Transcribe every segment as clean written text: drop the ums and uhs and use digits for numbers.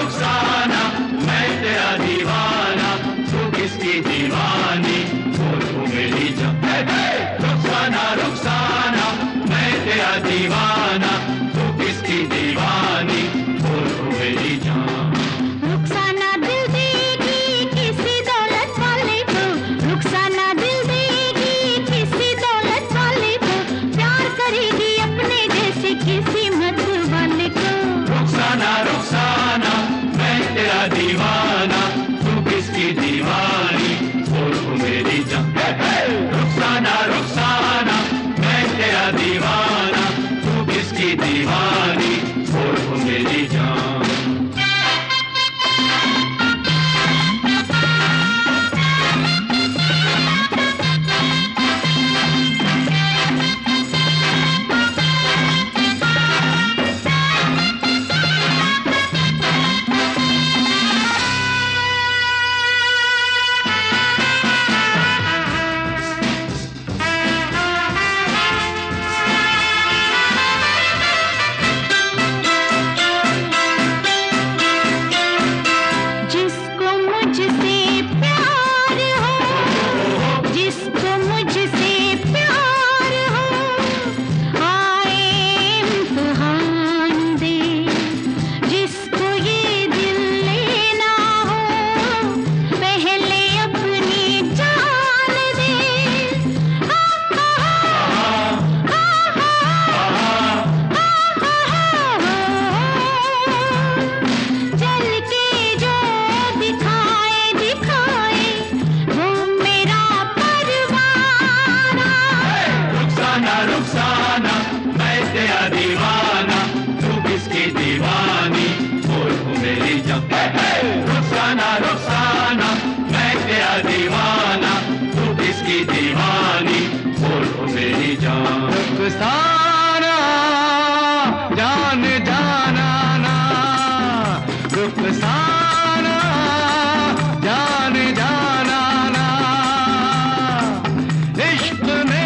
रुखसाना मैं तेरा दीवाना, तू किसकी दीवानी, बोल तू मेरी जान। रुखसाना रुखसाना मैं तेरा दीवाना, तू किसकी दीवानी, बोल तू मेरी जान। रुखसाना दिल देगी किसी दौलत वाले को, रुखसाना दिल देगी किसी दौलत वाले को, प्यार करेगी अपने जैसे किसी मत वाले को। रुखसाना रुखसाना मैं तेरा दीवाना, तू किसकी दीवानी, बोल तू मेरी जान। रुखसाना रुखसाना मैं तेरा दीवाना, तू किसकी दीवानी, बोल तू मेरी जान। रुखसाना मैं तेरा दीवाना, तू किसकी दीवानी, बोल तू मेरी जान। रुखसाना रुखसाना मैं तेरा दीवाना, तू किसकी दीवानी, बोल तू मेरी जान। रुखसाना जान जाना ना, रुखसाना जान जाना ना, इश्क ने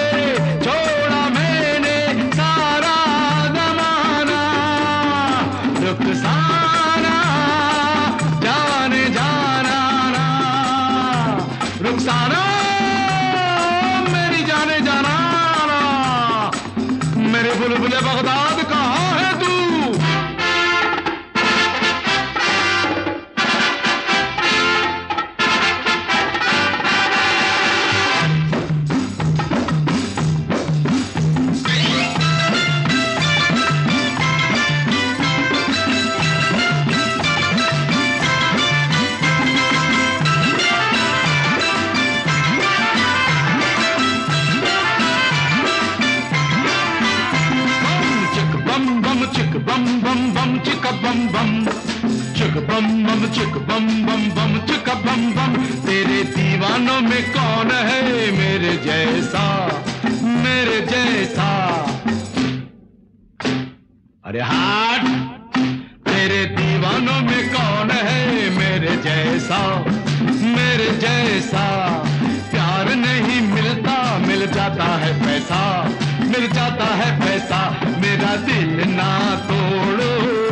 रुखसाना जान जाना ना। रुखसाना मेरी जाने जाना ना, मेरे बुलबुले बगदाद कहाँ है तू। चिक बम बम बम चिका बम बम, चिक बम बम चिक बम बम बम चिका बम बम। तेरे दीवानों में कौन है मेरे जैसा, मेरे जैसा। अरे हाथ, तेरे दीवानों में कौन है मेरे जैसा, मेरे जैसा। प्यार नहीं मिलता, मिल जाता है पैसा, मिल जाता है पैसा। मेरा दिल ना तोड़ो।